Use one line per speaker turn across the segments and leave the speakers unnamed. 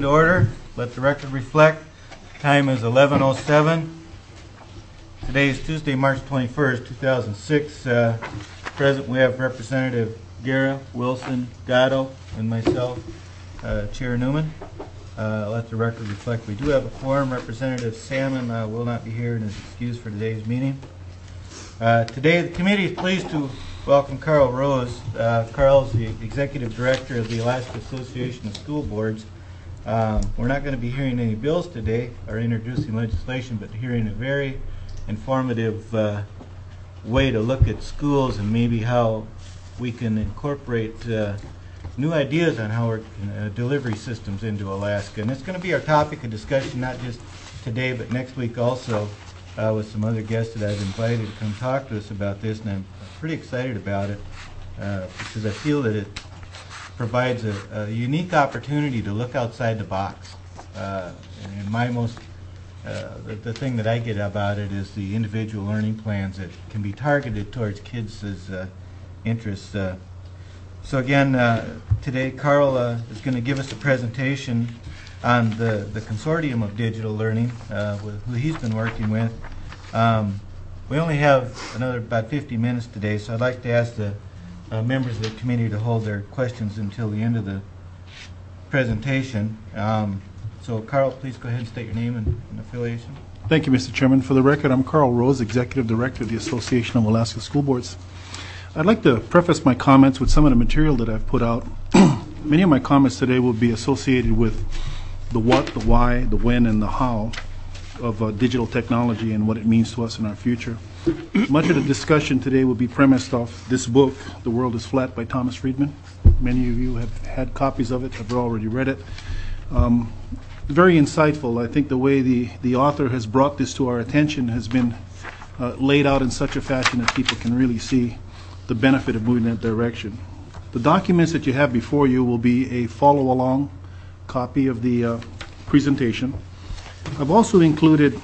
to order. Let the record reflect. Time is 11:07. Today is Tuesday, March 21st, 2006. Present we have Representative Guerra, Wilson, Gatto, and myself, Chair Newman. Let the record reflect. We do have a quorum. Representative Salmon will not be here and is excused for today's meeting. Today the committee is pleased to welcome Carl Rose. Carl is the Executive Director of the Alaska Association of School Boards. We're not going to be hearing any bills today or introducing legislation, but hearing a very informative way to look at schools and maybe how we can incorporate new ideas on how we're delivery systems into Alaska. And it's going to be our topic of discussion not just today but next week also with some other guests that I've invited to come talk to us about this, and I'm pretty excited about it because I feel that it provides a unique opportunity to look outside the box. And my the thing that I get about it is the individual learning plans that can be targeted towards kids' interests. So again, today Carl is going to give us a presentation on the consortium of digital learning, who he's been working with. We only have another about 50 minutes today, so I'd like to ask the members of the committee to hold their questions until the end of the presentation. So Carl, please go ahead and state your name and affiliation.
Thank you, Mr. Chairman. For the record, I'm Carl Rose, Executive Director of the Association of Alaska School Boards. I'd like to preface my comments with some of the material that I've put out. Many of my comments today will be associated with the what, the why, the when, and the how of digital technology and what it means to us in our future. Much of the discussion today will be premised off this book, The World is Flat by Thomas Friedman. Many of you have had copies of it, have already read it. Very insightful. I think the way the author has brought this to our attention has been laid out in such a fashion that people can really see the benefit of moving in that direction. The documents that you have before you will be a follow-along copy of the presentation. I've also included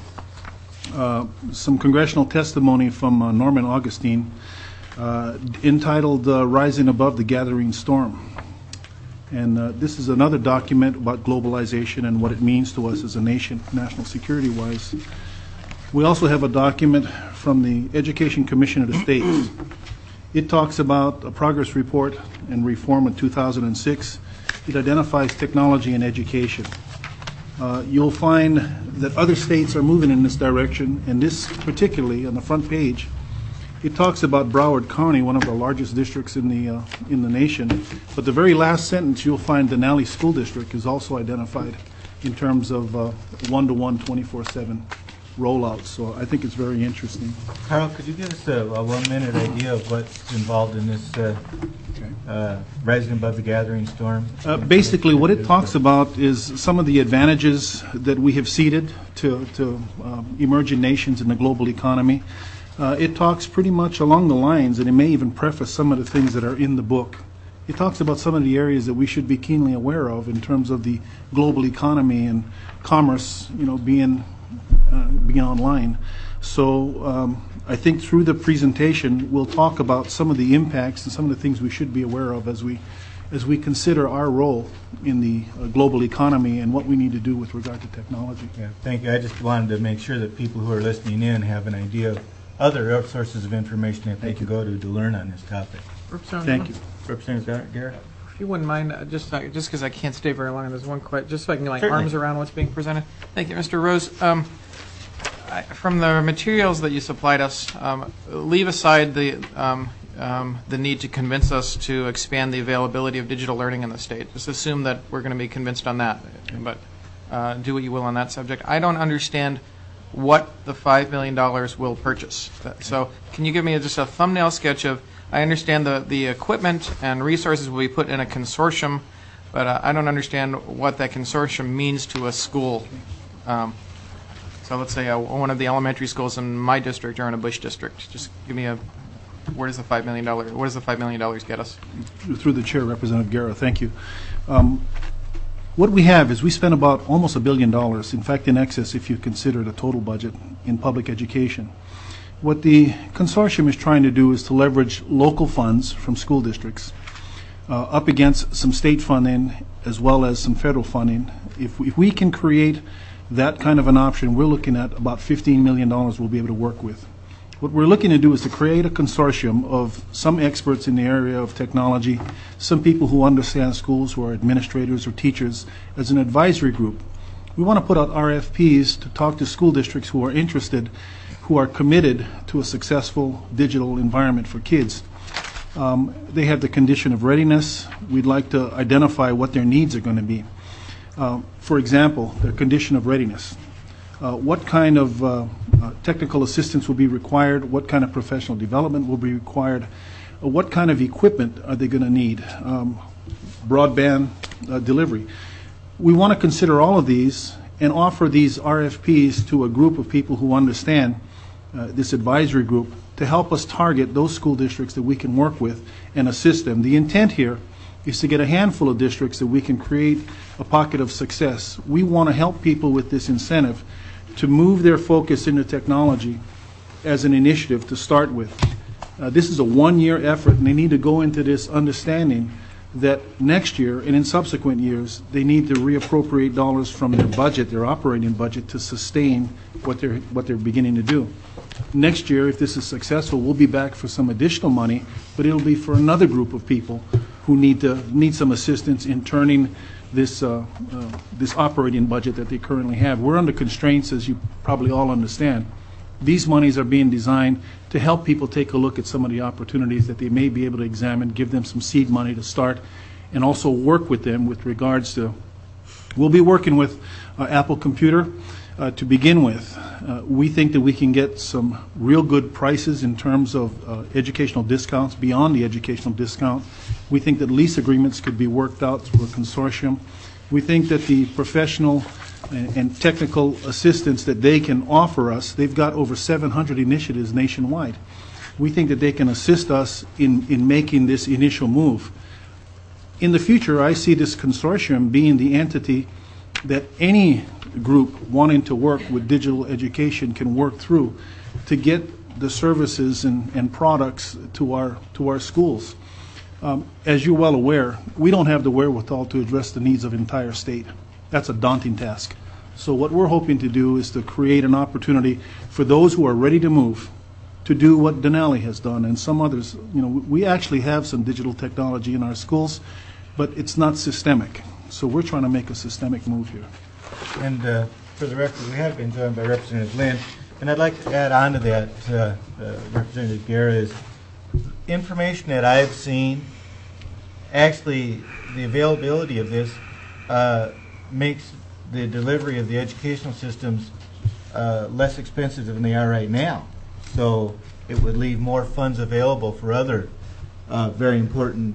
some congressional testimony from Norman Augustine entitled Rising Above the Gathering Storm. And this is another document about globalization and what it means to us as a nation, national security-wise. We also have a document from the Education Commission of the States. It talks about a progress report and reform in 2006. It identifies technology and education. You'll find that other states are moving in this direction, and this particularly on the front page, it talks about Broward County, one of the largest districts in the nation. But the very last sentence, you'll find Denali School District is also identified in terms of one-to-one, 24/7 rollout. So I think it's very interesting.
Carl, could you give us a 1-minute idea of what's involved in this Rising Above the Gathering Storm?
Basically, what it talks about is some of the advantages that we have ceded to emerging nations in the global economy. It talks pretty much along the lines, and it may even preface some of the things that are in the book. It talks about some of the areas that we should be keenly aware of in terms of the global economy and commerce, being online. So I think through the presentation, we'll talk about some of the impacts and some of the things we should be aware of as we consider our role in the global economy and what we need to do with regard to technology.
Yeah, thank you. I just wanted to make sure that people who are listening in have an idea of other sources of information that they can go to learn on this topic.
Thank you.
Representative Garrett?
If you wouldn't mind, just because I can't stay very long, there's one question, just so I can get my arms around what's being presented. Thank you, Mr. Rose. From the materials that you supplied us, leave aside the need to convince us to expand the availability of digital learning in the state. Just assume that we're going to be convinced on that, but do what you will on that subject. I don't understand what the $5 million will purchase. So can you give me just a thumbnail sketch of, I understand the equipment and resources will be put in a consortium, but I don't understand what that consortium means to a school. So let's say one of the elementary schools in my district or in a Bush district. Just give me where does the $5 million get us?
Through the chair, Representative Guerra, thank you. What we have is we spent about almost $1 billion, in fact in excess if you consider the total budget in public education. What the consortium is trying to do is to leverage local funds from school districts up against some state funding as well as some federal funding If we can create that kind of an option, we're looking at about $15 million we'll be able to work with. What we're looking to do is to create a consortium of some experts in the area of technology, some people who understand schools, who are administrators or teachers, as an advisory group. We want to put out RFPs to talk to school districts who are interested, who are committed to a successful digital environment for kids. They have the condition of readiness. We'd like to identify what their needs are going to be. For example, their condition of readiness. What kind of technical assistance will be required? What kind of professional development will be required? What kind of equipment are they going to need? Broadband delivery. We want to consider all of these and offer these RFPs to a group of people who understand, this advisory group, to help us target those school districts that we can work with and assist them. The intent here is to get a handful of districts that we can create a pocket of success. We want to help people with this incentive to move their focus into technology as an initiative to start with. This is a one-year effort, and they need to go into this understanding that next year and in subsequent years they need to reappropriate dollars from their budget, their operating budget, to sustain what they're beginning to do. Next year, if this is successful, we'll be back for some additional money, but it'll be for another group of people who need some assistance in turning this operating budget that they currently have. We're under constraints, as you probably all understand. These monies are being designed to help people take a look at some of the opportunities that they may be able to examine, give them some seed money to start, and also work with them with regards to, we'll be working with Apple Computer to begin with. We think that we can get some real good prices in terms of educational discounts beyond the educational discount. We think that lease agreements could be worked out through a consortium. We think that the professional and technical assistance that they can offer us, they've got over 700 initiatives nationwide. We think that they can assist us in making this initial move. In the future, I see this consortium being the entity that any group wanting to work with digital education can work through to get the services and products to our schools. As you're well aware, we don't have the wherewithal to address the needs of the entire state. That's a daunting task. So what we're hoping to do is to create an opportunity for those who are ready to move to do what Denali has done and some others. You know, we actually have some digital technology in our schools, but it's not systemic. So we're trying to make a systemic move here.
And for the record, we have been joined by Representative Lynn, and I'd like to add on to that, Representative Guerra, is information that I've seen, actually the availability of this makes the delivery of the educational systems less expensive than they are right now. So it would leave more funds available for other very important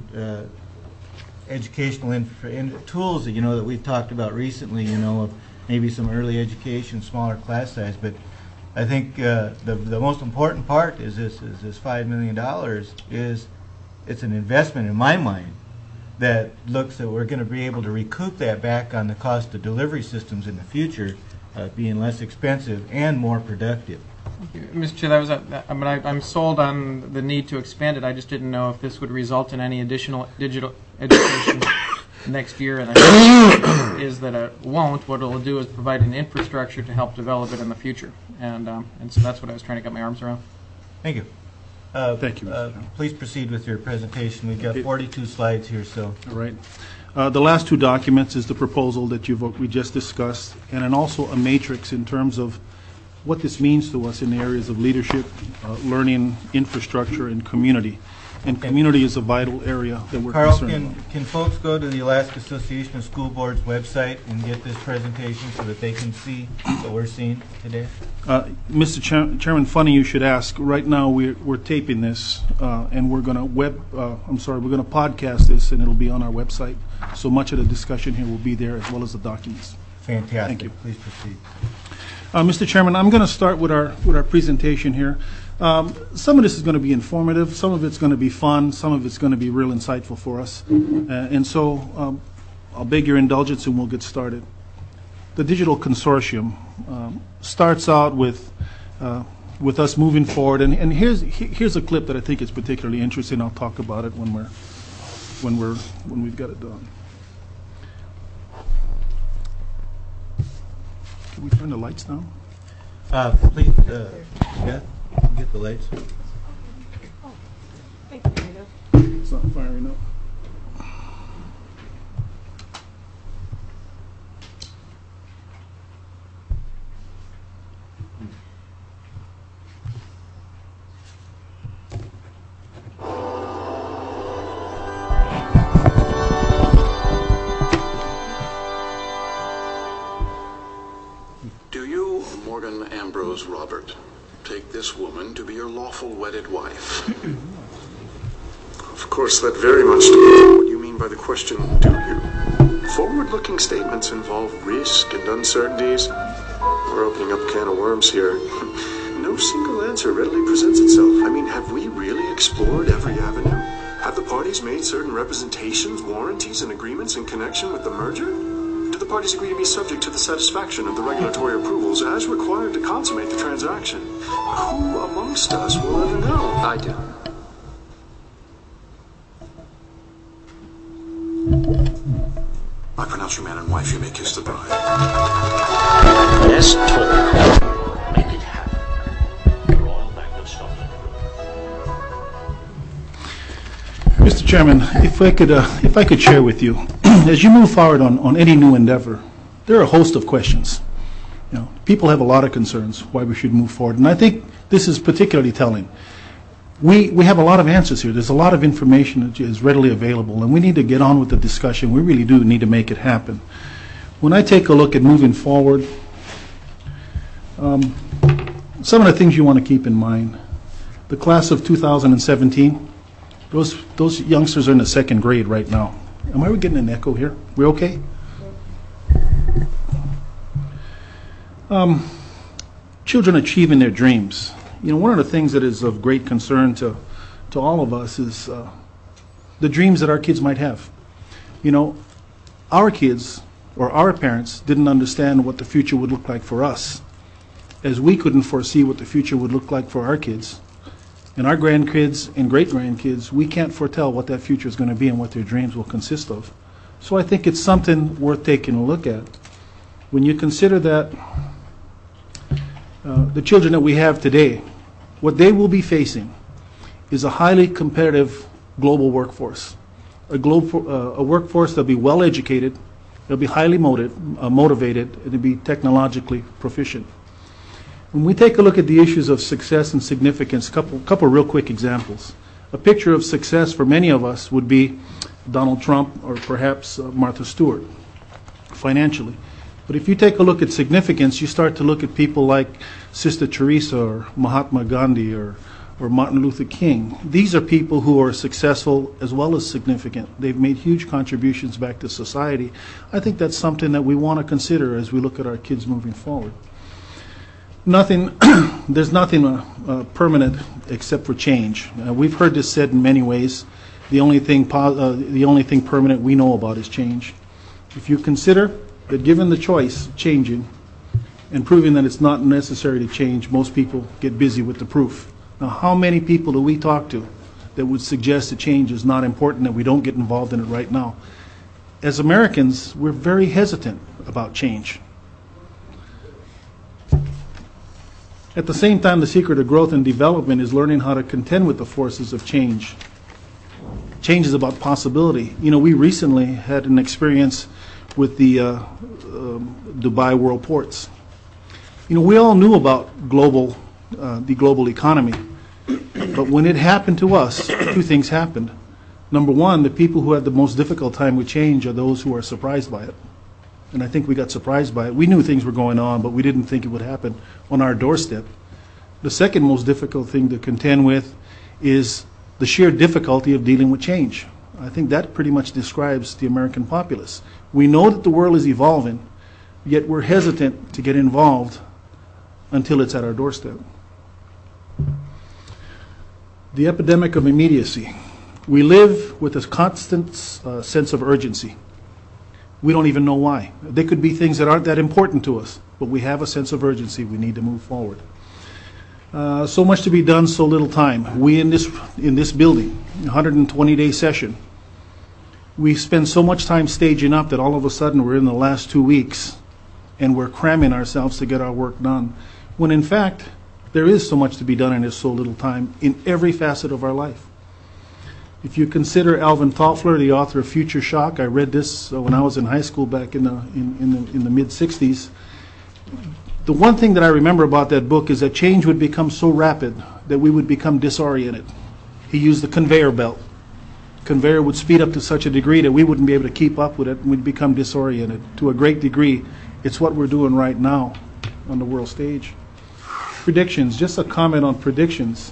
educational tools that that we've talked about recently. Of maybe some early education, smaller class size. But I think the most important part is this $5 million is it's an investment in my mind that looks that we're going to be able to recoup that back on the cost of delivery systems in the future, being less expensive and more productive.
Mr. Chair, I'm sold on the need to expand it. I just didn't know if this would result in any additional digital education next year, and I think is that it won't. What it'll do is provide an infrastructure to help develop it in the future, and so that's what I was trying to get my arms around.
Thank you.
Thank you, Mr.
Please proceed with your presentation. We've got 42 slides here, so.
All right. The last two documents is the proposal that we just discussed, and then also a matrix in terms of what this means to us in the areas of leadership, learning, infrastructure, and community. And community is a vital area that we're
Carl,
concerned about.
can folks go to the Alaska Association of School Boards website and get this presentation so that they can see what we're seeing today?
Mr. Chairman, funny you should ask. Right now we're taping this, and we're going to we're going to podcast this, and it'll be on our website. So much of the discussion here will be there, as well as the documents.
Fantastic.
Thank you.
Please proceed.
Mr. Chairman, I'm going to start with our presentation here. Some of this is going to be informative, some of it's going to be fun, some of it's going to be real insightful for us. And so I'll beg your indulgence and we'll get started. The Digital Consortium starts out with us moving forward, and here's a clip that I think is particularly interesting. I'll talk about it when we've got it done. we turn the lights down?
Please, Beth, get the lights.
It's not firing up.
Do you, Morgan Ambrose Robert, take this woman to be your lawful wedded wife? Of course, that very much depends on what you mean by the question, do you? Forward-looking statements involve risk and uncertainties. We're opening up a can of worms here. No single answer readily presents itself. I mean, have we really explored every avenue? Have the parties made certain representations, warranties, and agreements in connection with the merger? Do the parties agree to be subject to the satisfaction of the regulatory approvals as required to consummate the transaction? Who amongst us will ever know?
I do.
I pronounce you man and wife. You may kiss the bride.
Less talk. Make it happen. Royal Bank of Scotland.
Mr. Chairman, if I could share with you, as you move forward on any new endeavor, there are a host of questions. You know, people have a lot of concerns why we should move forward, and I think this is particularly telling. We have a lot of answers here. There's a lot of information that is readily available, and we need to get on with the discussion. We really do need to make it happen. When I take a look at moving forward, some of the things you want to keep in mind. The class of 2017, those youngsters are in the second grade right now. Am I getting an echo here? We okay? Children achieving their dreams. You know, one of the things that is of great concern to all of us is the dreams that our kids might have. You know, our kids or our parents didn't understand what the future would look like for us, as we couldn't foresee what the future would look like for our kids. And our grandkids and great-grandkids, we can't foretell what that future is going to be and what their dreams will consist of. So I think it's something worth taking a look at. When you consider that the children that we have today, what they will be facing is a highly competitive global workforce, a workforce that'll be well educated, they'll be highly motivated, and they'll be technologically proficient. When we take a look at the issues of success and significance, couple real quick examples. A picture of success for many of us would be Donald Trump or perhaps Martha Stewart, financially. But if you take a look at significance, you start to look at people like Sister Teresa or Mahatma Gandhi or Martin Luther King. These are people who are successful as well as significant. They've made huge contributions back to society. I think that's something that we want to consider as we look at our kids moving forward. There's nothing permanent except for change. We've heard this said in many ways. The only thing permanent we know about is change. If you consider that given the choice of changing and proving that it's not necessary to change, most people get busy with the proof. Now, how many people do we talk to that would suggest that change is not important, that we don't get involved in it right now? As Americans, we're very hesitant about change. At the same time, the secret of growth and development is learning how to contend with the forces of change. Change is about possibility. You know, we recently had an experience with the Dubai World Ports. You know, we all knew about the global economy, but when it happened to us, two things happened. Number one, the people who had the most difficult time with change are those who are surprised by it. And I think we got surprised by it. We knew things were going on, but we didn't think it would happen on our doorstep. The second most difficult thing to contend with is the sheer difficulty of dealing with change. I think that pretty much describes the American populace. We know that the world is evolving, yet we're hesitant to get involved until it's at our doorstep. The epidemic of immediacy. We live with a constant sense of urgency. We don't even know why. There could be things that aren't that important to us, but we have a sense of urgency. We need to move forward. So much to be done, so little time. We in this building, 120-day session, we spend so much time staging up that all of a sudden we're in the last 2 weeks and we're cramming ourselves to get our work done, when in fact, there is so much to be done in so little time in every facet of our life. If you consider Alvin Toffler, the author of Future Shock, I read this when I was in high school back in the mid-'60s. The one thing that I remember about that book is that change would become so rapid that we would become disoriented. He used the conveyor belt. Conveyor would speed up to such a degree that we wouldn't be able to keep up with it, and we'd become disoriented. To a great degree, it's what we're doing right now on the world stage. Predictions, just a comment on predictions.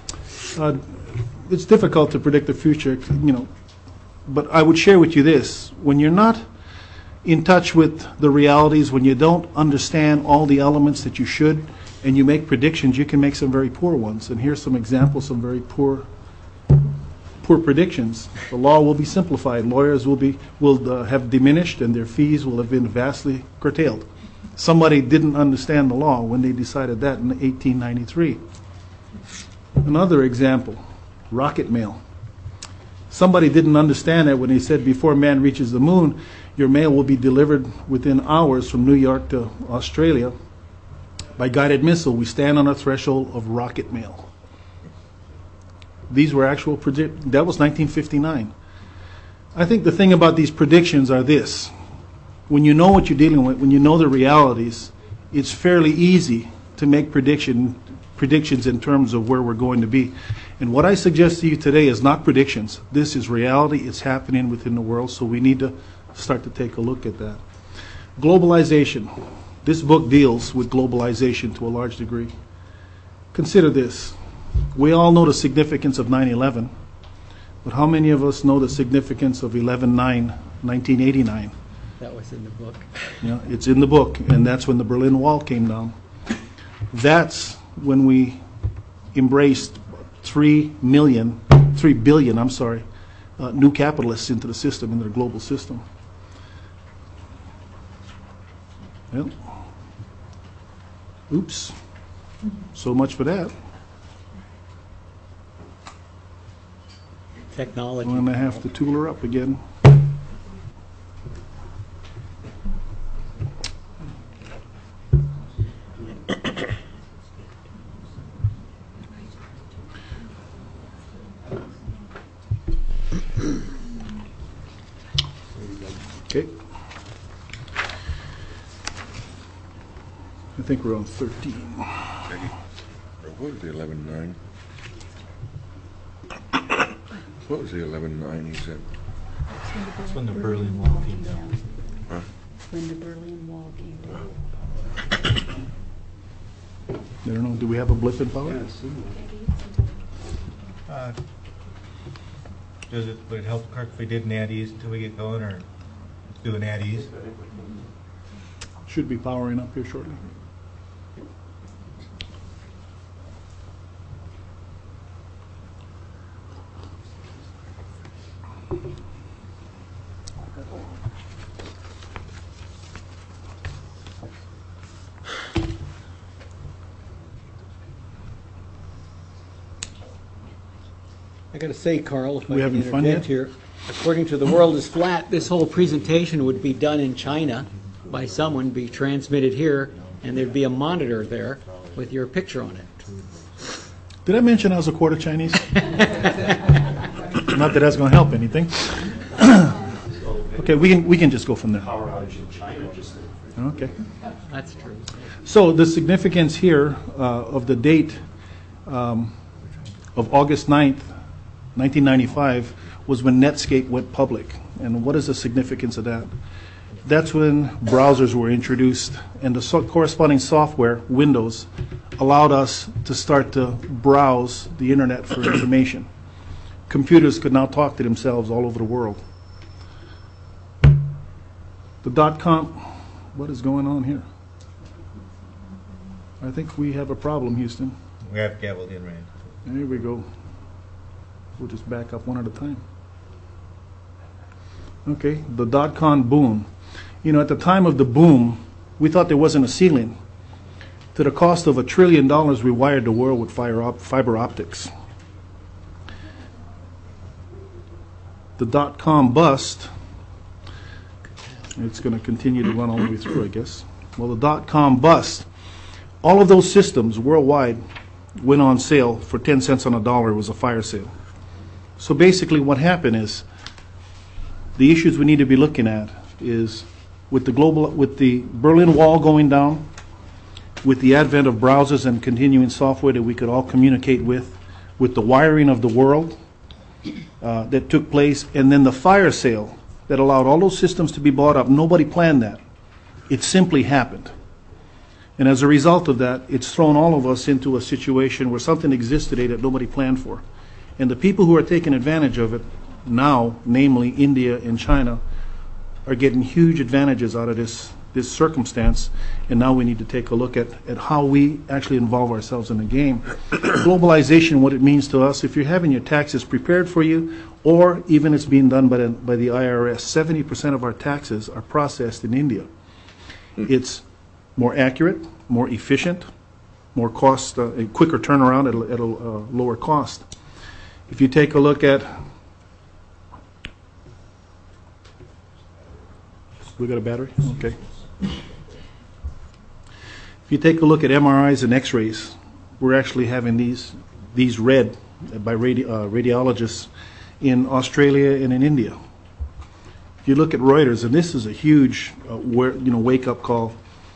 It's difficult to predict the future, but I would share with you this. When you're not in touch with the realities, when you don't understand all the elements that you should, and you make predictions, you can make some very poor ones. And here's some examples, some very poor predictions. The law will be simplified. Lawyers will have diminished, and their fees will have been vastly curtailed. Somebody didn't understand the law when they decided that in 1893. Another example, rocket mail. Somebody didn't understand that when he said before man reaches the moon, your mail will be delivered within hours from New York to Australia by guided missile. We stand on a threshold of rocket mail. These were actual that was 1959. I think the thing about these predictions are this. When you know what you're dealing with, when you know the realities, it's fairly easy to make predictions in terms of where we're going to be. And what I suggest to you today is not predictions. This is reality. It's happening within the world, so we need to start to take a look at that. Globalization. This book deals with globalization to a large degree. Consider this. We all know the significance of 9/11, but how many of us know the significance of 11/9/1989?
That was in the book.
Yeah, it's in the book, and that's when the Berlin Wall came down. That's when we embraced 3 billion, new capitalists into the system, into the global system. Well, oops. So much for that.
Technology.
I'm going to have to tool her up again. Okay. I think we're on 13.
What was the 11/9? What was the 11/9 he said?
That's when the Berlin Wall came down.
Huh?
When the Berlin Wall came down.
I don't know, do we have a blip in power?
Would it help, Clark, if we did an at ease until we get going, or do an at ease?
Should be powering up here shortly.
I got to say, Carl, if
We
I can
having fun
interject
yet?
here, according to The World is Flat, this whole presentation would be done in China by someone, be transmitted here, and there'd be a monitor there with your picture on it.
Did I mention I was a quarter Chinese? Not that that's going to help anything. Okay, we can just go from there. Okay.
That's true.
So the significance here of the date of August 9th, 1995, was when Netscape went public. And what is the significance of that? That's when browsers were introduced, and the corresponding software, Windows, allowed us to start to browse the internet for information. Computers could now talk to themselves all over the world. The .com, what is going on here? I think we have a problem, Houston.
We have gabbled in, Rand.
There we go. We'll just back up one at a time. Okay, the .com boom. You know, at the time of the boom, we thought there wasn't a ceiling. To the cost of $1 trillion, we wired the world with fiber optics. The .com bust, it's going to continue to run all the way through, I guess. Well, the dot-com bust, all of those systems worldwide went on sale for 10 cents on a dollar. It was a fire sale. So basically what happened is the issues we need to be looking at is with the Berlin Wall going down, with the advent of browsers and continuing software that we could all communicate with the wiring of the world that took place, and then the fire sale that allowed all those systems to be bought up. Nobody planned that. It simply happened. And as a result of that, it's thrown all of us into a situation where something exists today that nobody planned for. And the people who are taking advantage of it now, namely India and China, are getting huge advantages out of this circumstance. And now we need to take a look at how we actually involve ourselves in the game. Globalization, what it means to us, if you're having your taxes prepared for you, or even it's being done by the IRS, 70% of our taxes are processed in India. It's more accurate, more efficient, more cost, a quicker turnaround at a lower cost. If you take a look at, we got a battery? Okay. If you take a look at MRIs and X-rays, we're actually having these read by radiologists in Australia and in India. If you look at Reuters, and this is a huge wake-up call,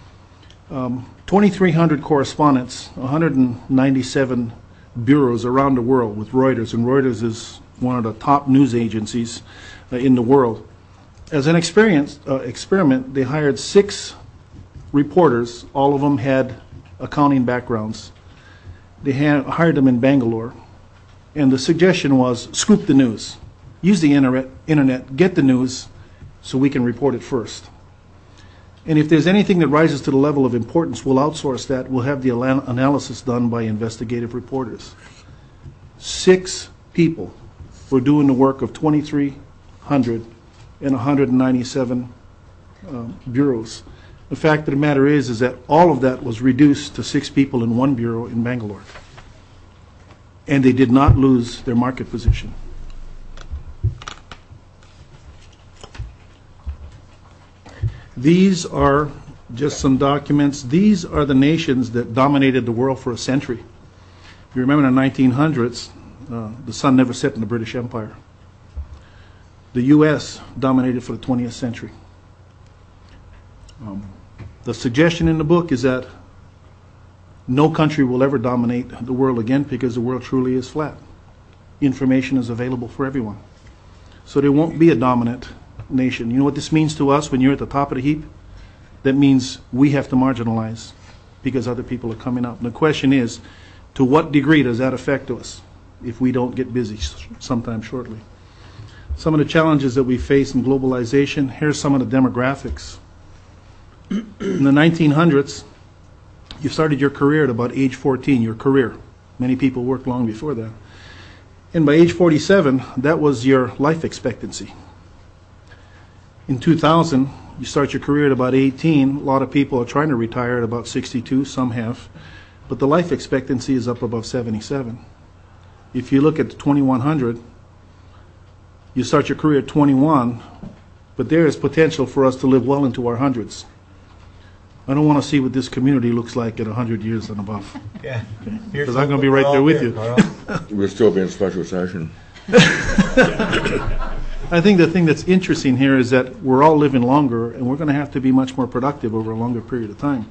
2,300 correspondents, 197 bureaus around the world with Reuters, and Reuters is one of the top news agencies in the world. As an experiment, they hired 6 reporters. All of them had accounting backgrounds. They hired them in Bangalore. And the suggestion was, scoop the news. Use the internet, get the news, so we can report it first. And if there's anything that rises to the level of importance, we'll outsource that. We'll have the analysis done by investigative reporters. 6 people were doing the work of 2,300 and 197 bureaus. The fact of the matter is that all of that was reduced to 6 people in one bureau in Bangalore. And they did not lose their market position. These are just some documents. These are the nations that dominated the world for a century. If you remember in the 1900s, the sun never set in the British Empire. The U.S. dominated for the 20th century. The suggestion in the book is that no country will ever dominate the world again because the world truly is flat. Information is available for everyone. So there won't be a dominant nation. You know what this means to us when you're at the top of the heap? That means we have to marginalize because other people are coming up. And the question is, to what degree does that affect us if we don't get busy sometime shortly? Some of the challenges that we face in globalization, here's some of the demographics. In the 1900s, you started your career at about age 14, your career. Many people worked long before that. And by age 47, that was your life expectancy. In 2000, you start your career at about 18. A lot of people are trying to retire at about 62, some have. But the life expectancy is up above 77. If you look at the 2100, you start your career at 21, but there is potential for us to live well into our hundreds. I don't want to see what this community looks like at 100 years and above.
Yeah.
Because I'm going to be right there with you.
We'll still be in special session.
I think the thing that's interesting here is that we're all living longer, and we're going to have to be much more productive over a longer period of time.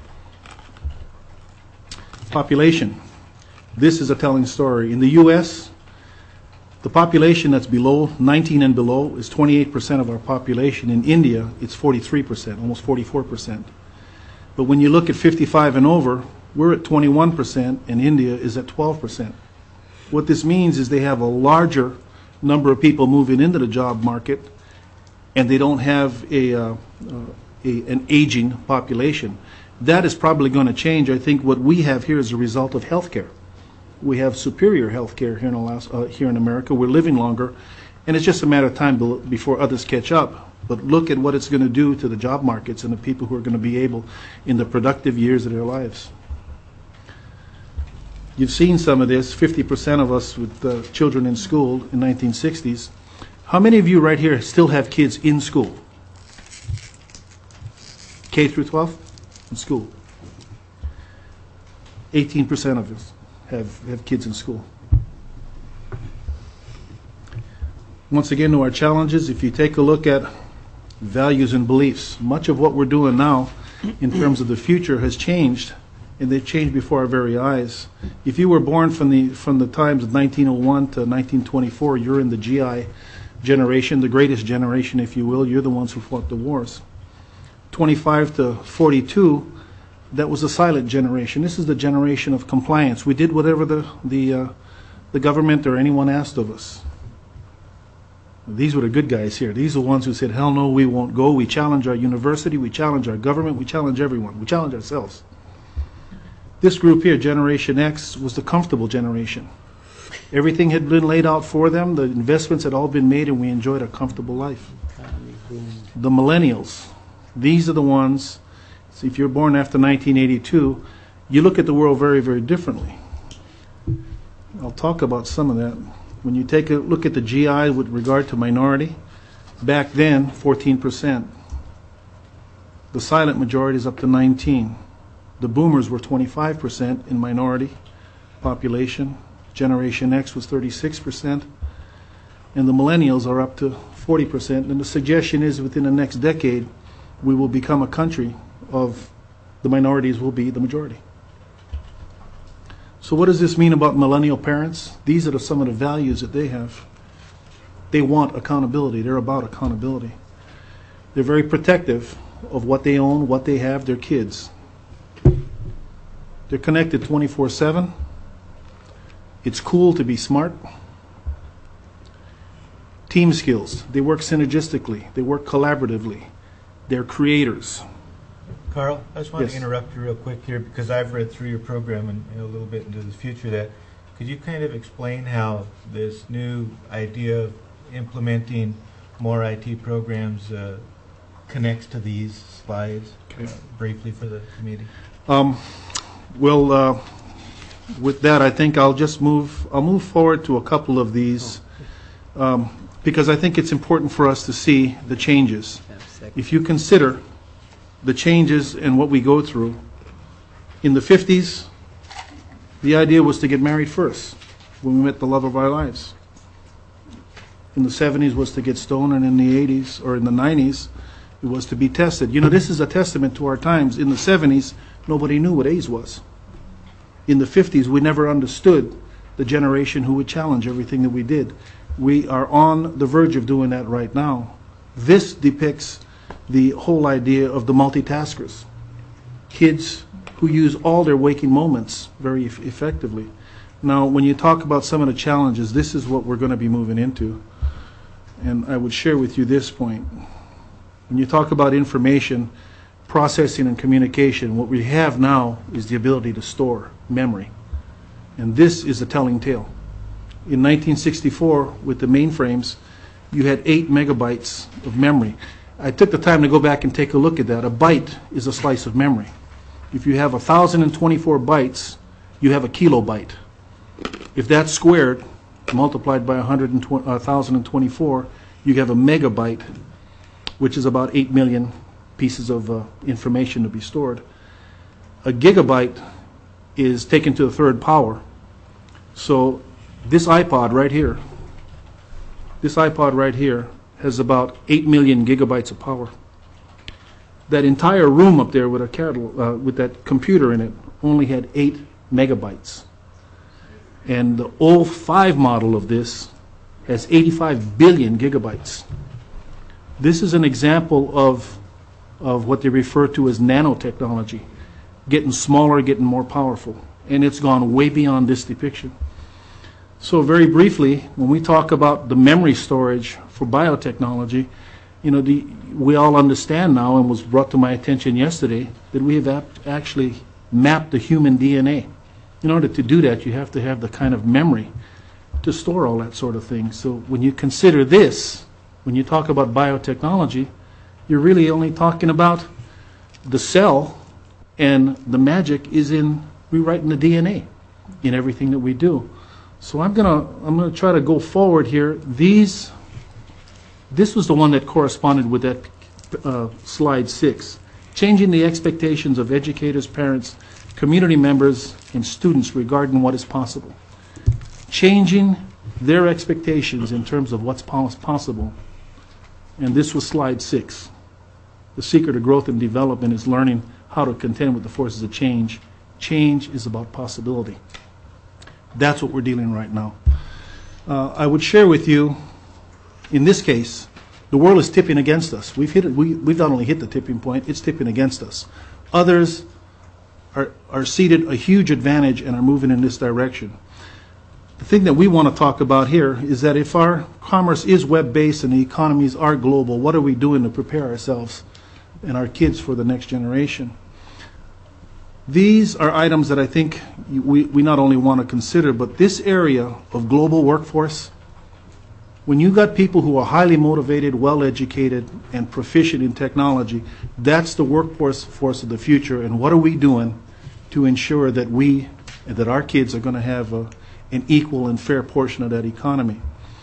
Population. This is a telling story. In the U.S., the population that's below 19 and below is 28% of our population. In India, it's 43%, almost 44%. But when you look at 55 and over, we're at 21%, and India is at 12%. What this means is they have a larger number of people moving into the job market, and they don't have an aging population. That is probably going to change. I think what we have here is a result of health care. We have superior health care here in America. We're living longer, and it's just a matter of time before others catch up. But look at what it's going to do to the job markets and the people who are going to be able in the productive years of their lives. You've seen some of this, 50% of us with children in school in 1960s. How many of you right here still have kids in school? K through 12? in school. 18% of us have kids in school. Once again, to our challenges, if you take a look at values and beliefs, much of what we're doing now in terms of the future has changed, and they've changed before our very eyes. If you were born from the times of 1901 to 1924, you're in the GI generation, the greatest generation, if you will. You're the ones who fought the wars. 25 to 42, that was a silent generation. This is the generation of compliance. We did whatever the government or anyone asked of us. These were the good guys here. These are the ones who said, hell no, we won't go. We challenge our university. We challenge our government. We challenge everyone. We challenge ourselves. This group here, Generation X, was the comfortable generation. Everything had been laid out for them. The investments had all been made, and we enjoyed a comfortable life. The millennials, these are the ones, see, if you're born after 1982, you look at the world very, very differently. I'll talk about some of that. When you take a look at the GI with regard to minority, back then, 14%. The silent majority is up to 19%. The boomers were 25% in minority population. Generation X was 36%. And the millennials are up to 40%. And the suggestion is within the next decade, we will become a country of the minorities will be the majority. So what does this mean about millennial parents? These are some of the values that they have. They want accountability. They're about accountability. They're very protective of what they own, what they have, their kids. They're connected 24/7. It's cool to be smart. Team skills. They work synergistically. They work collaboratively. They're creators.
Carl, I just want
Yes.
to interrupt you real quick here because I've read through your program and a little bit into the future. That could you kind of explain how this new idea of implementing more IT programs connects to these slides briefly for the committee?
With that, I think I'll move forward to a couple of these because I think it's important for us to see the changes. If you consider the changes and what we go through, in the 50s, the idea was to get married first when we met the love of our lives. In the 70s was to get stoned, and in the 80s or in the 90s, it was to be tested. You know, this is a testament to our times. In the 70s, nobody knew what AIDS was. In the 50s, we never understood the generation who would challenge everything that we did. We are on the verge of doing that right now. This depicts the whole idea of the multitaskers. Kids who use all their waking moments very effectively. Now, when you talk about some of the challenges, this is what we're going to be moving into. And I would share with you this point. When you talk about information, processing and communication, what we have now is the ability to store memory. And this is a telling tale. In 1964, with the mainframes, you had 8 megabytes of memory. I took the time to go back and take a look at that. A byte is a slice of memory. If you have 1,024 bytes, you have a kilobyte. If that's squared, multiplied by 1,024, you have a megabyte, which is about 8 million pieces of information to be stored. A gigabyte is taken to the third power. So this iPod right here has about 8 million gigabytes of power. That entire room up there with with that computer in it only had 8 megabytes. And the O5 model of this has 85 billion gigabytes. This is an example of what they refer to as nanotechnology, getting smaller, getting more powerful. And it's gone way beyond this depiction. So very briefly, when we talk about the memory storage for biotechnology, you know, we all understand now, and was brought to my attention yesterday, that we have actually mapped the human DNA. In order to do that, you have to have the kind of memory to store all that sort of thing. So when you consider this, when you talk about biotechnology, you're really only talking about the cell, and the magic is in rewriting the DNA in everything that we do. So I'm gonna try to go forward here. This was the one that corresponded with that slide 6. changing the expectations of educators, parents, community members, and students regarding what is possible. Changing their expectations in terms of what's possible. And this was slide 6. The secret of growth and development is learning how to contend with the forces of change. Change is about possibility. That's what we're dealing right now. I would share with you, in this case, the world is tipping against us. We've not only hit the tipping point, it's tipping against us. Others are ceded a huge advantage and are moving in this direction. The thing that we want to talk about here is that if our commerce is web-based and the economies are global, what are we doing to prepare ourselves and our kids for the next generation? These are items that I think we not only want to consider, but this area of global workforce, when you got people who are highly motivated, well-educated, and proficient in technology, that's the workforce of the future. And what are we doing to ensure that that our kids are going to have an equal and fair portion of that economy?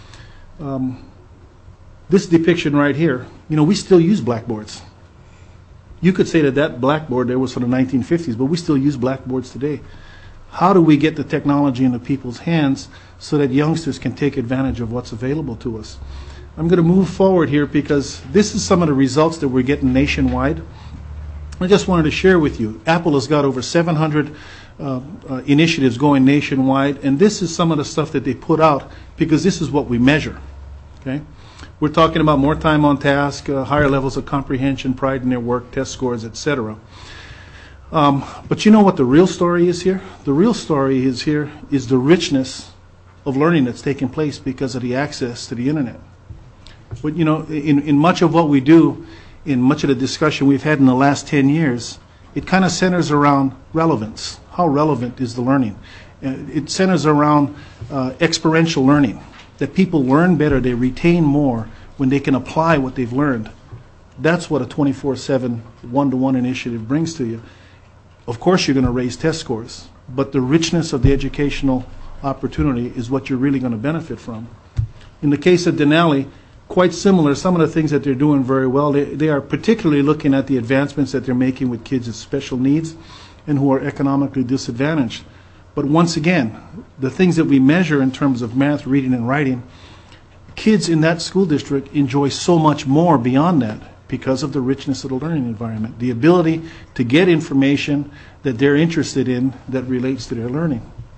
This depiction right here, we still use blackboards. You could say that blackboard there was from the 1950s, but we still use blackboards today. How do we get the technology into people's hands so that youngsters can take advantage of what's available to us? I'm going to move forward here because this is some of the results that we're getting nationwide. I just wanted to share with you. Apple has got over 700 initiatives going nationwide, and this is some of the stuff that they put out because this is what we measure. Okay? We're talking about more time on task, higher levels of comprehension, pride in their work, test scores, etc. But you know what the real story is here? The real story is the richness of learning that's taking place because of the access to the internet. But in much of what we do, in much of the discussion we've had in the last 10 years, it kind of centers around relevance. How relevant is the learning? It centers around experiential learning, that people learn better, they retain more when they can apply what they've learned. That's what a 24/7 one-to-one initiative brings to you. Of course you're going to raise test scores, but the richness of the educational opportunity is what you're really going to benefit from. In the case of Denali, quite similar, some of the things that they're doing very well, they are particularly looking at the advancements that they're making with kids with special needs and who are economically disadvantaged. But once again, the things that we measure in terms of math, reading, and writing, kids in that school district enjoy so much more beyond that because of the richness of the learning environment, the ability to get information that they're interested in that relates to their learning.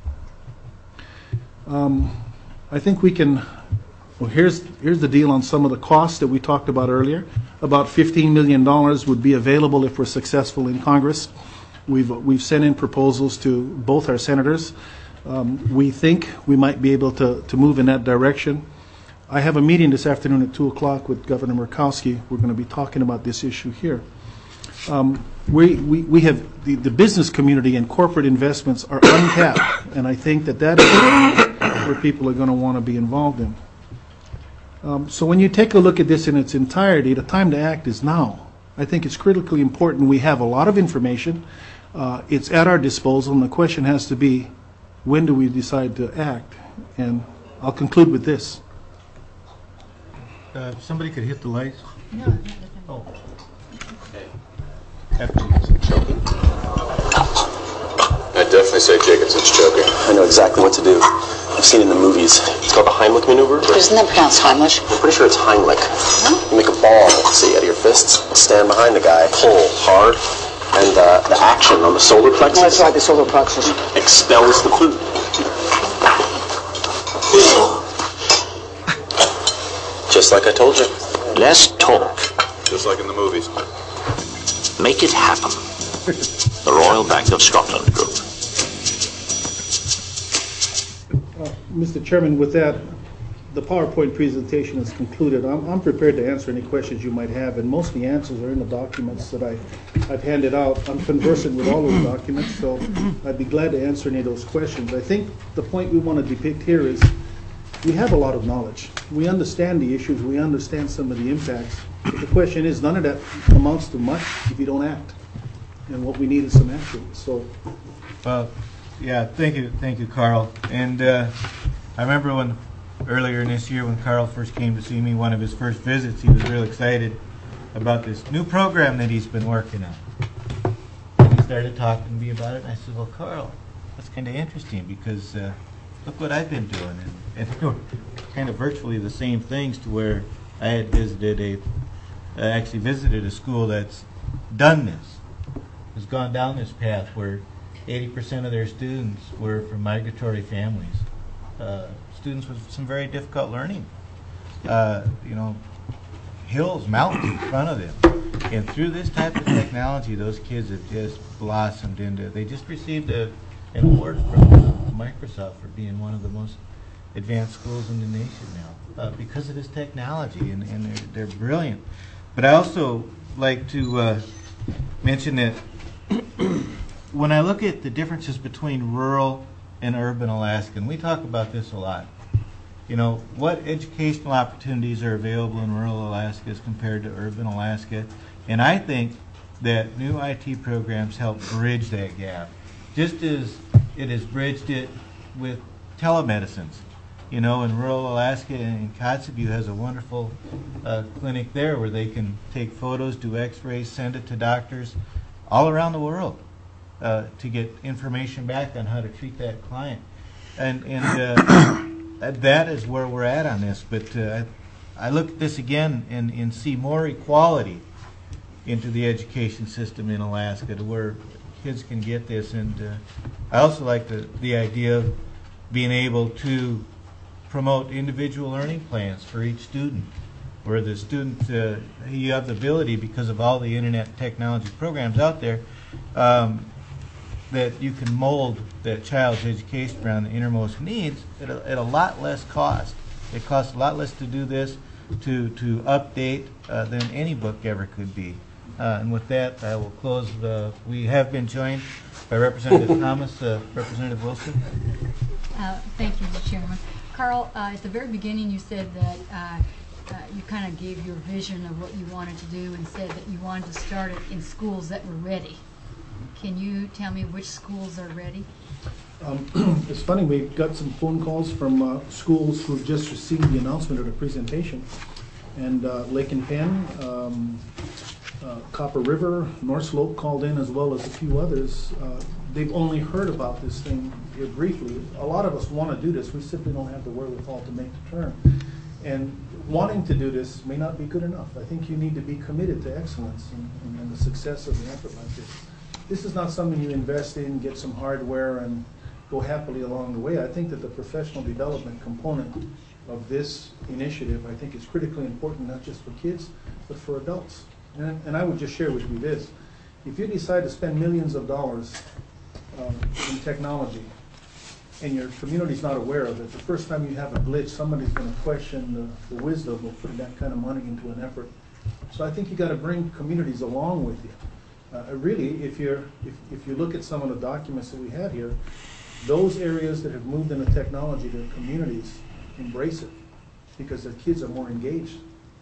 I think we can, well, here's the deal on some of the costs that we talked about earlier. About $15 million would be available if we're successful in Congress. We've sent in proposals to both our senators. We think we might be able to move in that direction. I have a meeting this afternoon at 2 o'clock with Governor Murkowski. We're going to be talking about this issue here. We have the business community and corporate investments are untapped, and I think that is where people are going to want to be involved in. So when you take a look at this in its entirety, the time to act is now. I think it's critically important. We have a lot of information. It's at our disposal, and the question has to be, when do we decide to act? And I'll conclude with this.
If somebody could hit the lights.
No.
Oh.
I'd definitely say Jacobson's choking.
I know exactly what to do. I've seen it in the movies. It's called the Heimlich maneuver.
Isn't that pronounced Heimlich?
I'm pretty sure it's Heimlich. You make a ball, see, out of your fists, stand behind the guy, pull hard, and the action on the solar plexus.
Oh, that's right, the solar plexus.
Expels the food. Just like I told you.
Less talk.
Just like in the movies.
Make it happen. The Royal Bank of Scotland Group.
Mr. Chairman, with that, the PowerPoint presentation is concluded. I'm prepared to answer any questions you might have, and most of the answers are in the documents that I've handed out. I'm conversant with all those documents, so I'd be glad to answer any of those questions. I think the point we want to depict here is we have a lot of knowledge. We understand the issues. We understand some of the impacts. But the question is, none of that amounts to much if you don't act. And what we need is some action. So,
yeah, thank you, Carl. And I remember earlier in this year when Carl first came to see me, one of his first visits, he was real excited about this new program that he's been working on. And he started talking to me about it, and I said, well, Carl, that's kind of interesting because look what I've been doing. And kind of virtually the same things to where I had visited a school that's done this, has gone down this path where 80% of their students were from migratory families, students with some very difficult learning, hills, mountains in front of them. And through this type of technology, those kids have just blossomed into, they just received an award from Microsoft for being one of the most advanced schools in the nation now because of this technology, and they're brilliant. But I also like to mention that when I look at the differences between rural and urban Alaska, and we talk about this a lot, what educational opportunities are available in rural Alaska as compared to urban Alaska, and I think that new IT programs help bridge that gap, just as it has bridged it with telemedicines. In rural Alaska, and Kotzebue has a wonderful clinic there where they can take photos, do x-rays, send it to doctors all around the world to get information back on how to treat that client. And that is where we're at on this. But I look at this again and see more equality into the education system in Alaska to where kids can get this. And I also like the idea of being able to promote individual learning plans for each student, where the student, you have the ability, because of all the internet technology programs out there, that you can mold that child's education around the innermost needs at a lot less cost. It costs a lot less to do this, to update, than any book ever could be. And with that, I will close. We have been joined by Representative Thomas. Representative Wilson.
Thank you, Mr. Chairman. Carl, at the very beginning you said that you kind of gave your vision of what you wanted to do and said that you wanted to start it in schools that were ready. Can you tell me which schools are ready?
It's funny, we got some phone calls from schools who just received the announcement of the presentation. And Lake and Penn, Copper River, North Slope called in, as well as a few others. They've only heard about this thing here briefly. A lot of us want to do this. We simply don't have the wherewithal to make the turn. And wanting to do this may not be good enough. I think you need to be committed to excellence and the success of an effort like this. This is not something you invest in, get some hardware, and go happily along the way. I think that the professional development component of this initiative, I think, is critically important, not just for kids, but for adults. And I would just share with you this. If you decide to spend millions of dollars in technology, and your community's not aware of it, the first time you have a glitch, somebody's going to question the wisdom of putting that kind of money into an effort. So I think you got to bring communities along with you. Really, if you look at some of the documents that we have here, those areas that have moved into technology, their communities embrace it because their kids are more engaged.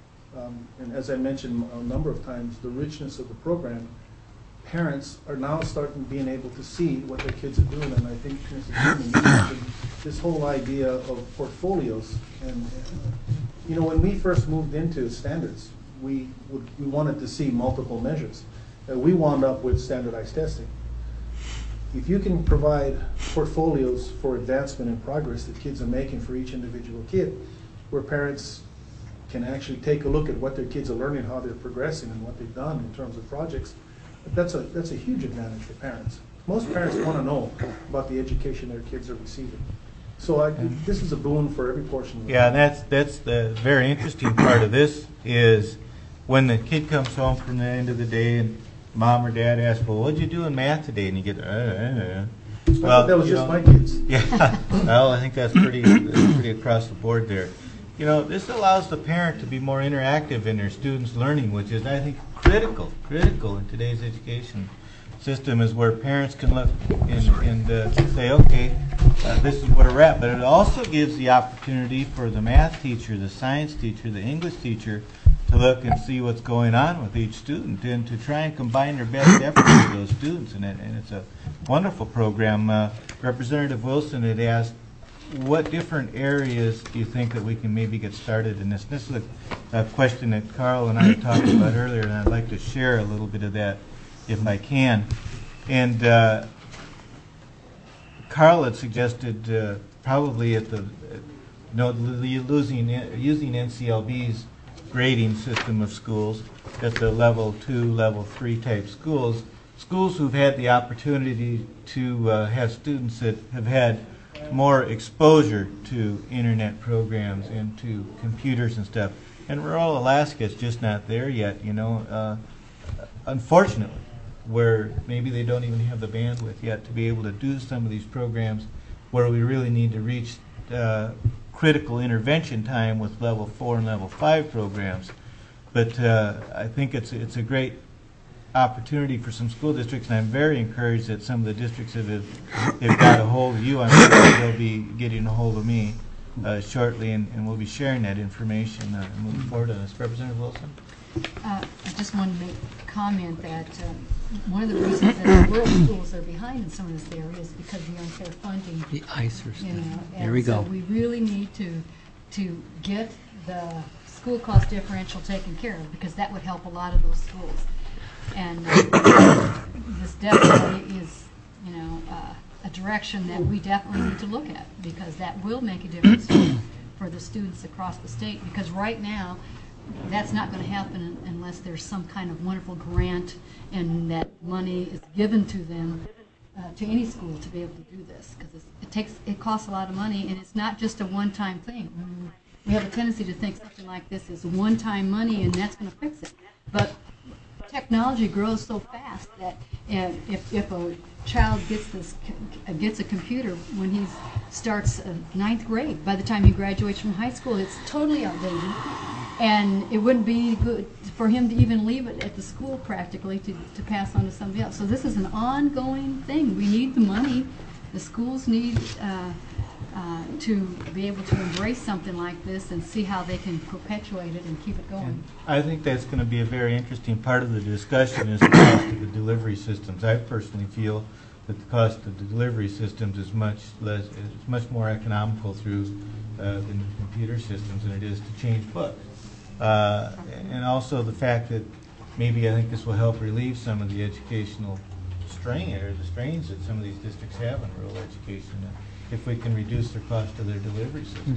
And as I mentioned a number of times, the richness of the program, parents are now starting being able to see what their kids are doing. And I think Mrs. mentioned this whole idea of portfolios. And when we first moved into standards, we wanted to see multiple measures. We wound up with standardized testing. If you can provide portfolios for advancement and progress that kids are making for each individual kid, where parents can actually take a look at what their kids are learning, how they're progressing, and what they've done in terms of projects, that's a huge advantage for parents. Most parents want to know about the education their kids are receiving. So this is a boon for every portion of the
and that's the very interesting part of this is when the kid comes home from the end of the day and mom or dad asks, well, what'd you do in math today? And you get,
Well, that was just my kids.
Yeah, well, I think that's pretty across the board there. This allows the parent to be more interactive in their students' learning, which is, I think, critical in today's education system, is where parents can look and say, okay, this is where we're at. But it also gives the opportunity for the math teacher, the science teacher, the English teacher to look and see what's going on with each student and to try and combine their best efforts with those students. And it's a wonderful program. Representative Wilson had asked what different areas do you think that we can maybe get started in this? This is a question that Carl and I talked about earlier, and I'd like to share a little bit of that if I can. And Carl had suggested probably at the using NCLB's grading system of schools at the level 2, level 3 type schools who've had the opportunity to have students that have had more exposure to internet programs and to computers and stuff. And rural Alaska is just not there yet, unfortunately, where maybe they don't even have the bandwidth yet to be able to do some of these programs where we really need to reach critical intervention time with level 4 and level 5 programs. But I think it's a great opportunity for some school districts, and I'm very encouraged that some of the districts have got a hold of you. I'm sure they'll be getting a hold of me shortly, and we'll be sharing that information moving forward on this. Representative Wilson?
I just wanted to make a comment that one of the reasons that rural schools are behind in some of this area is because of the unfair funding.
The ICER stuff.
There we go. So we really need to get the school cost differential taken care of, because that would help a lot of those schools. And this definitely is, a direction that we definitely need to look at, because that will make a difference for the students across the state. Because right now, that's not going to happen unless there's some kind of wonderful grant and that money is given to them, to any school, to be able to do this. Because it costs a lot of money, and it's not just a one-time thing. We have a tendency to think something like this is one-time money and that's going to fix it. But technology grows so fast that if a child gets a computer when he starts 9th grade, by the time he graduates from high school, it's totally outdated, and it wouldn't be good for him to even leave it at the school practically to pass on to somebody else. So this is an ongoing thing. We need the money. The schools need to be able to embrace something like this and see how they can perpetuate it and keep it going.
And I think that's going to be a very interesting part of the discussion, is the cost of the delivery systems. I personally feel that the cost of the delivery systems is much more economical through the computer systems than it is to change books. And also the fact that maybe I think this will help relieve some of the educational strain, or the strains that some of these districts have in rural education, if we can reduce their cost of their delivery system.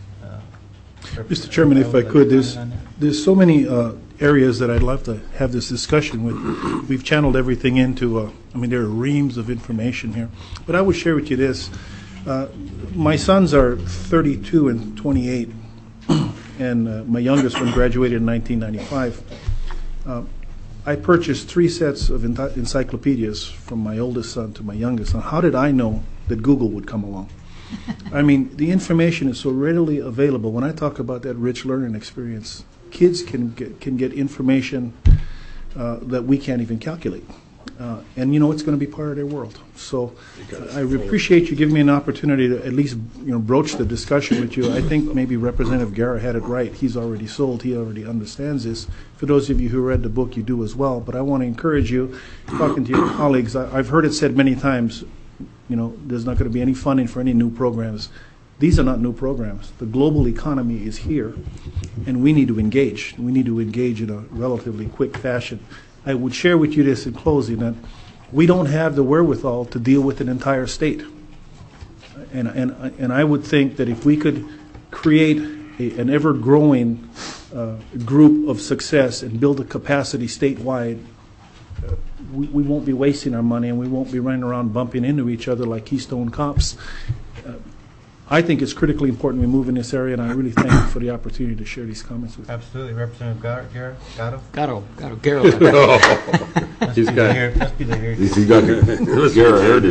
Mr. Chairman, if I could, there's so many areas that I'd love to have this discussion with. We've channeled everything into, there are reams of information here. But I would share with you this. My sons are 32 and 28, and my youngest one graduated in 1995. I purchased 3 sets of encyclopedias from my oldest son to my youngest son. How did I know that Google would come along? The information is so readily available. When I talk about that rich learning experience, kids can get information that we can't even calculate. And it's going to be part of their world. So I appreciate you giving me an opportunity to at least broach the discussion with you. I think maybe Representative Guerra had it right. He's already sold. He already understands this. For those of you who read the book, you do as well. But I want to encourage you, talking to your colleagues, I've heard it said many times, there's not going to be any funding for any new programs. These are not new programs. The global economy is here, and we need to engage. We need to engage in a relatively quick fashion. I would share with you this in closing, that we don't have the wherewithal to deal with an entire state. And I would think that if we could create an ever-growing group of success and build a capacity statewide, we won't be wasting our money, and we won't be running around bumping into each other like Keystone cops. I think it's critically important we move in this area, and I really thank you for the opportunity to share these comments with you.
Absolutely. Representative Gatto?
Gatto.
He's got
the hair.
He's got the Guerra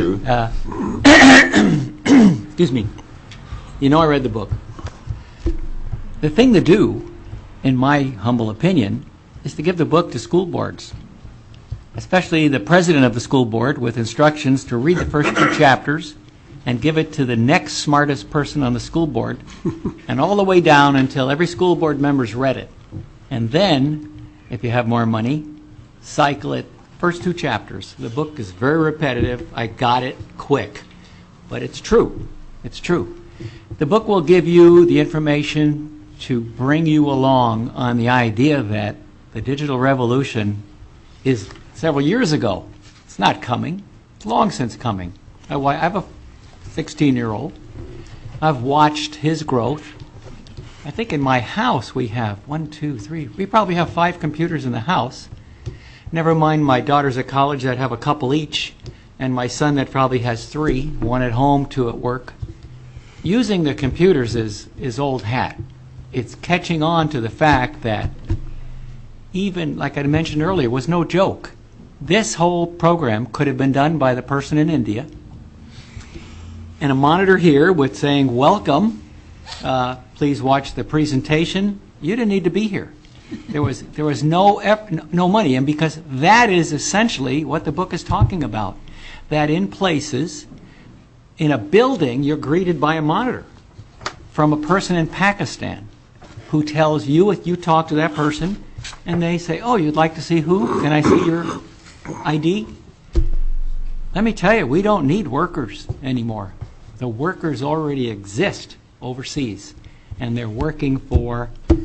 hairdo.
Excuse me. I read the book. The thing to do, in my humble opinion, is to give the book to school boards, especially the president of the school board, with instructions to read the first 2 chapters and give it to the next smartest person on the school board, and all the way down until every school board member's read it. And then, if you have more money, cycle it. First 2 chapters. The book is very repetitive. I got it quick. But it's true. It's true. The book will give you the information to bring you along on the idea that the digital revolution is several years ago. It's not coming. It's long since coming. I have a 16-year-old. I've watched his growth. I think in my house we have 1, 2, 3. We probably have 5 computers in the house. Never mind my daughters at college that have a couple each, and my son that probably has 3, 1 at home, 2 at work. Using the computers is old hat. It's catching on to the fact that even, like I mentioned earlier, was no joke. This whole program could have been done by the person in India, and a monitor here with saying, welcome, please watch the presentation. You didn't need to be here. There was no money, and because that is essentially what the book is talking about, that in places, in a building, you're greeted by a monitor from a person in Pakistan who tells you, if you talk to that person, and they say, oh, you'd like to see who? Can I see your ID? Let me tell you, we don't need workers anymore. The workers already exist overseas, and they're working for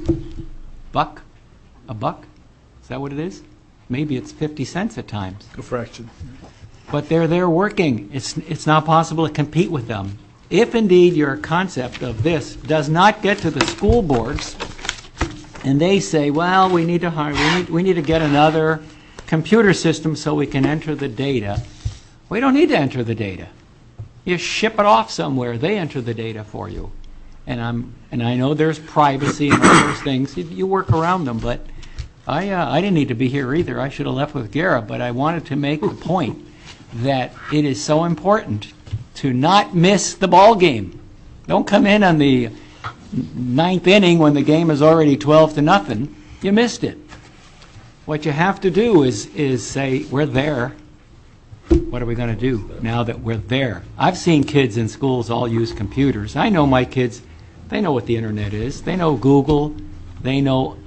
a buck? Is that what it is? Maybe it's 50 cents at times.
A fraction.
But they're there working. It's not possible to compete with them. If indeed your concept of this does not get to the school boards, and they say, well, we need to get another computer system so we can enter the data. We don't need to enter the data. You ship it off somewhere. They enter the data for you. And I know there's privacy and all those things. You work around them, but I didn't need to be here either. I should have left with Gara, but I wanted to make the point that it is so important to not miss the ball game. Don't come in on the 9th inning when the game is already 12-0. You missed it. What you have to do is say, we're there. What are we going to do now that we're there? I've seen kids in schools all use computers. I know my kids, they know what the internet is. They know Google. They know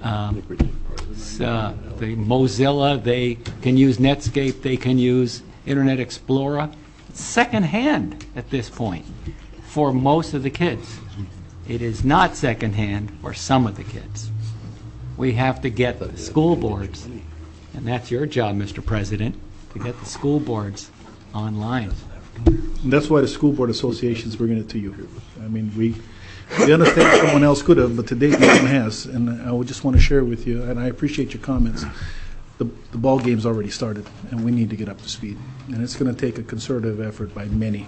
the Mozilla. They can use Netscape. They can use Internet Explorer. It's secondhand at this point for most of the kids. It is not secondhand for some of the kids. We have to get the school boards, and that's your job, Mr. President, to get the school boards online.
And that's why the school board association is bringing it to you. I mean, we understand someone else could have, but to date no one has. And I would just want to share with you, and I appreciate your comments. The ball game's already started, and we need to get up to speed. And it's going to take a concerted effort by many.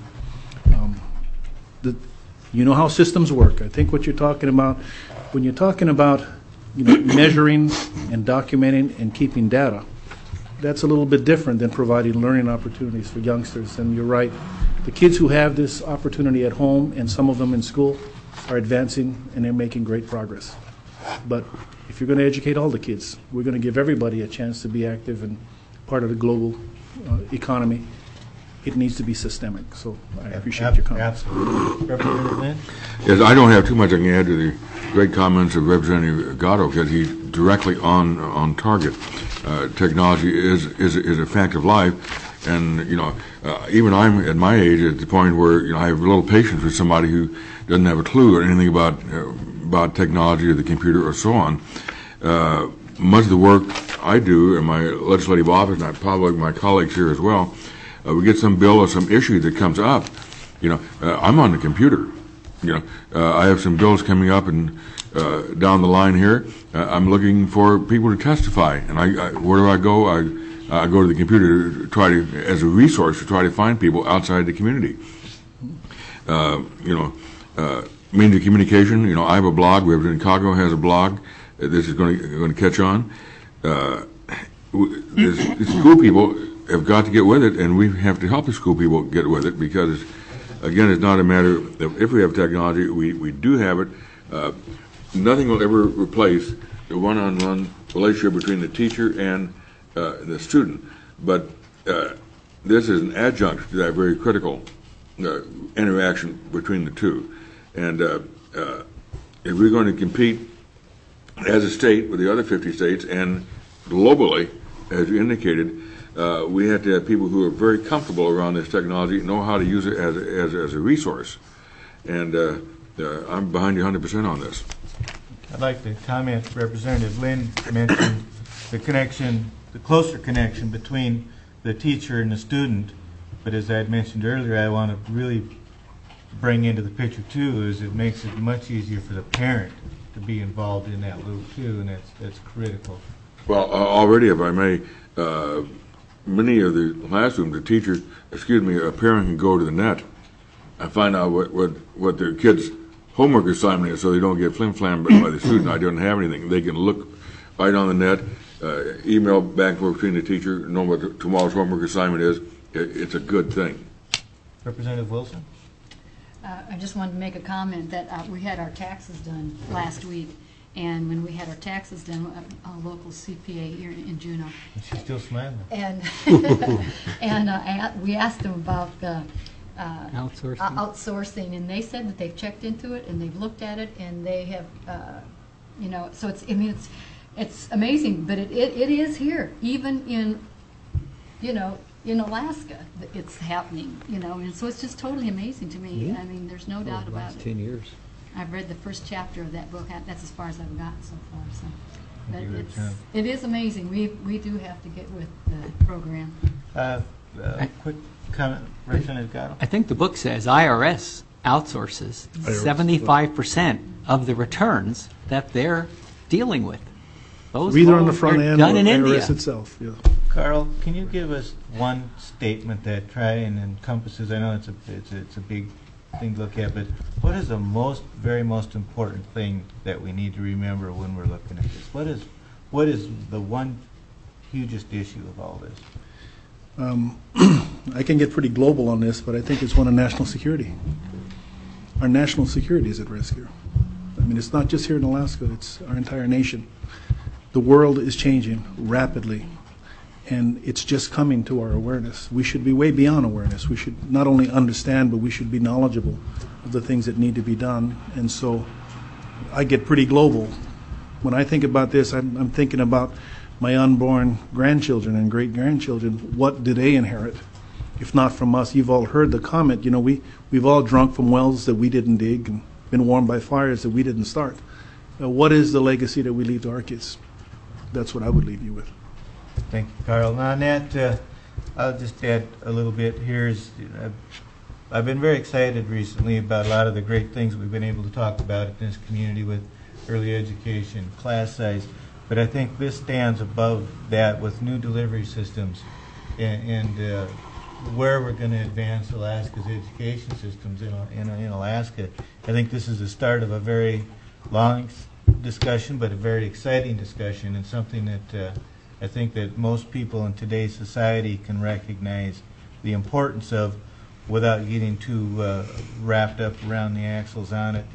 You know how systems work. I think what you're talking about, when you're talking about measuring and documenting and keeping data, that's a little bit different than providing learning opportunities for youngsters. And you're right, the kids who have this opportunity at home and some of them in school are advancing and they're making great progress. But if you're going to educate all the kids, we're going to give everybody a chance to be active and part of the global economy. It needs to be systemic. So I appreciate your comments.
Absolutely. Representative Lynn?
Yes, I don't have too much I can add to the great comments of Representative Gatto because he's directly on target. Technology is a fact of life, and even I'm at my age at the point where I have little patience with somebody who doesn't have a clue or anything about technology or the computer or so on. Much of the work I do in my legislative office, and probably my colleagues here as well, we get some bill or some issue that comes up. I'm on the computer. I have some bills coming up and down the line here. I'm looking for people to testify, and where do I go? I go to the computer to try to, as a resource, to try to find people outside the community. Means of communication. I have a blog. Representative Chicago has a blog. This is going to catch on. The school people have got to get with it, and we have to help the school people get with it because, again, it's not a matter of if we have technology. We do have it. Nothing will ever replace the one-on-one relationship between the teacher and the student. But this is an adjunct to that very critical interaction between the two. And if we're going to compete as a state with the other 50 states and globally, as you indicated, we have to have people who are very comfortable around this technology, know how to use it as a resource. and I'm behind you 100% on this.
I'd like to comment, Representative Lynn mentioned the connection, the closer connection between the teacher and the student, but as I had mentioned earlier, I want to really bring into the picture too is it makes it much easier for the parent to be involved in that loop too, and that's critical.
Well, already, if I may, many of the classrooms, a parent can go to the net and find out what their kids' homework assignment is so they don't get flim-flammed by the student. I don't have anything. They can look right on the net, email back and forth between the teacher, know what tomorrow's homework assignment is. It's a good thing.
Representative Wilson?
I just wanted to make a comment that we had our taxes done last week, and when we had our taxes done, a local CPA here in Juneau.
She's still smiling.
And we asked them about the outsourcing, and they said that they've checked into it and they've looked at it, and they have, so it's amazing, but it is here, even in Alaska, it's happening, and so it's just totally amazing to me.
Yeah.
I mean, there's no doubt about
last
it.
10 years.
I've read the first chapter of that book. That's as far as I've gotten so far. So, but
Thank you,
it is amazing. We do have to get with the program.
Quick comment, Representative Gatto.
I think the book says IRS outsources 75% of the returns that they're dealing with. Those
Either on the front
are
end
done
or
in India.
IRS itself. Yeah.
Carl, can you give us one statement that tries and encompasses? I know it's a big thing to look at, but what is the very most important thing that we need to remember when we're looking at this? What is the one hugest issue of all this?
I can get pretty global on this, but I think it's one of national security. Our national security is at risk here. I mean, it's not just here in Alaska, it's our entire nation. The world is changing rapidly, and it's just coming to our awareness. We should be way beyond awareness. We should not only understand, but we should be knowledgeable of the things that need to be done. And so I get pretty global. When I think about this, I'm thinking about my unborn grandchildren and great-grandchildren. What do they inherit, if not from us? You've all heard the comment, we've all drunk from wells that we didn't dig and been warmed by fires that we didn't start. What is the legacy that we leave to our kids? That's what I would leave you with.
Thank you, Carl. Now, on that, I'll just add a little bit here. I've been very excited recently about a lot of the great things we've been able to talk about in this community with early education, class size, but I think this stands above that with new delivery systems and where we're going to advance Alaska's education systems in Alaska. I think this is the start of a very long discussion, but a very exciting discussion, and something that I think that most people in today's society can recognize the importance of without getting too wrapped up around the axles on it.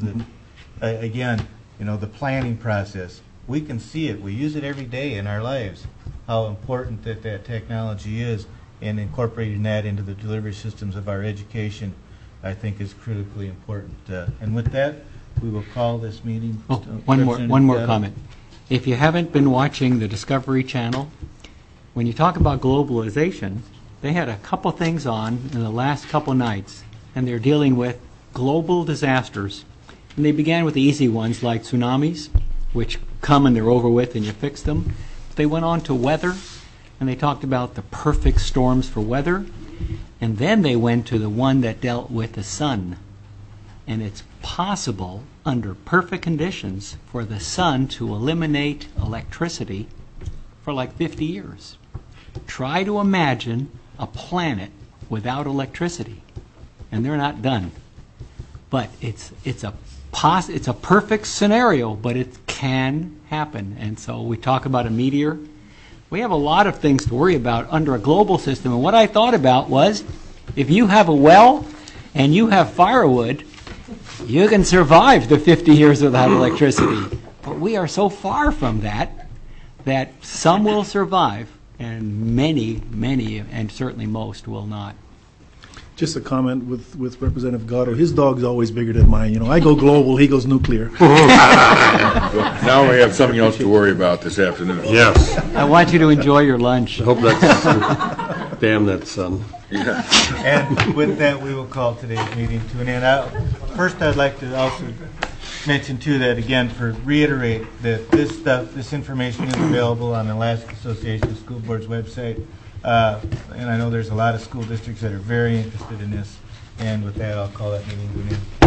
The planning process. We can see it. We use it every day in our lives, how important that technology is, and incorporating that into the delivery systems of our education, I think, is critically important. And with that, we will call this meeting.
One more comment. If you haven't been watching the Discovery Channel, when you talk about globalization, they had a couple things on in the last couple nights, and they're dealing with global disasters. And they began with the easy ones like tsunamis, which come and they're over with and you fix them. But they went on to weather, and they talked about the perfect storms for weather. And then they went to the one that dealt with the sun. And it's possible, under perfect conditions, for the sun to eliminate electricity for like 50 years. Try to imagine a planet without electricity, and they're not done. But it's a perfect scenario, but it can happen. And so we talk about a meteor. We have a lot of things to worry about under a global system. And what I thought about was, if you have a well and you have firewood, you can survive the 50 years without electricity. But we are so far from that some will survive, and many, and certainly most will not.
Just a comment with Representative Gatto. His dog's always bigger than mine. I go global, he goes nuclear.
Now we have something else to worry about this afternoon.
Yes.
I want you to enjoy your lunch.
I hope that's
Damn that son.
And with that, we will call today's meeting to an end. First, I'd like to also mention too that again, reiterate that this information is available on the Alaska Association of School Boards website, and I know there's a lot of school districts that are very interested in this. And with that, I'll call that meeting to an end.